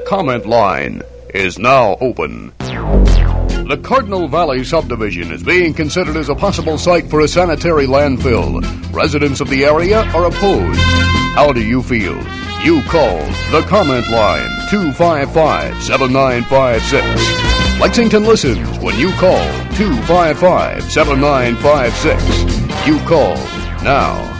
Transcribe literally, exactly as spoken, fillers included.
comment line is now open. The Cardinal Valley subdivision is being considered as a possible site for a sanitary landfill. Residents of the area are opposed. How do you feel? You call the comment line, two five five, seven nine five six. Lexington listens when you call two five five, seven nine five six. You call now.